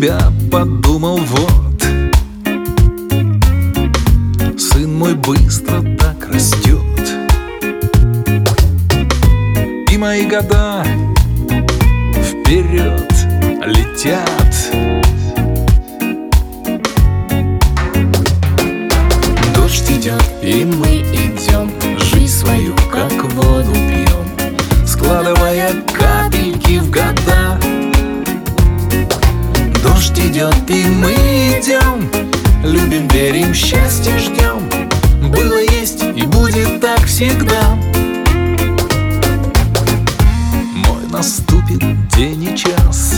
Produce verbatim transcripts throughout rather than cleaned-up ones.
тебя подумал, вот сын мой быстро так растет, и мои года вперед летят. Дождь идет, и мы идем, жизнь свою как воду пьем, складывая капельки в года. Дождь идет, и мы идем, любим, верим, счастье ждем. Было, есть и будет так всегда. Мой наступит день и час.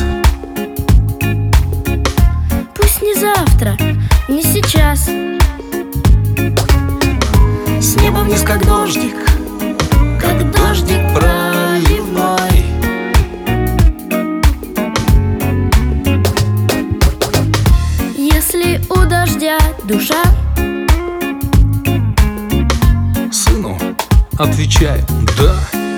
Пусть не завтра, не сейчас. С неба вниз, как дождик, как дождик проливной. Если у дождя душа, Сыну отвечаю: да.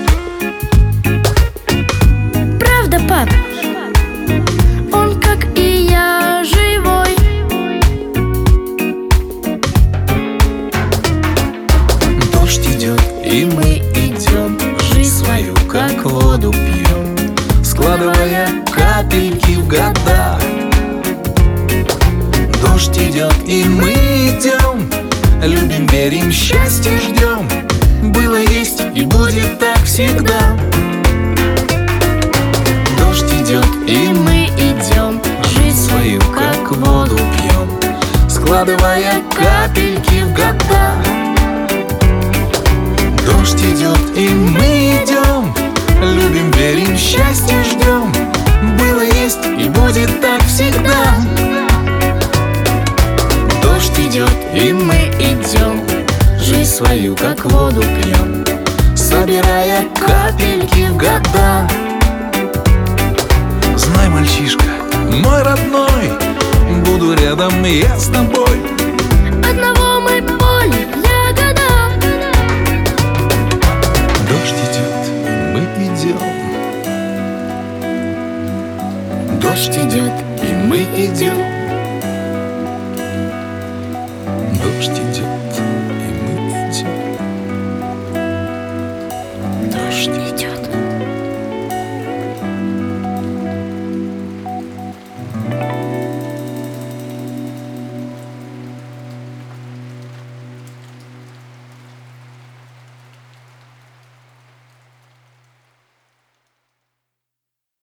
правда, пап? Он, как и я, живой. Дождь идет, и мы идем, жизнь свою как воду пьем, складывая капельки в года. Дождь идет, и мы идем, любим, верим, счастье ждем. Было, есть и будет так всегда. Дождь идет, и мы идем, жизнь свою как воду пьем, складывая капельки в года. Дождь идет, и мы идем, любим, верим, счастье ждем. Было, есть и будет так всегда. Дождь идет, и мы идем, жизнь свою как воду пьем, собирая капельки в года. Знай, мальчишка, мой родной, буду рядом я с тобой. Одного мы поле ягода. Дождь идет, и мы идем. Дождь идет, и мы идем.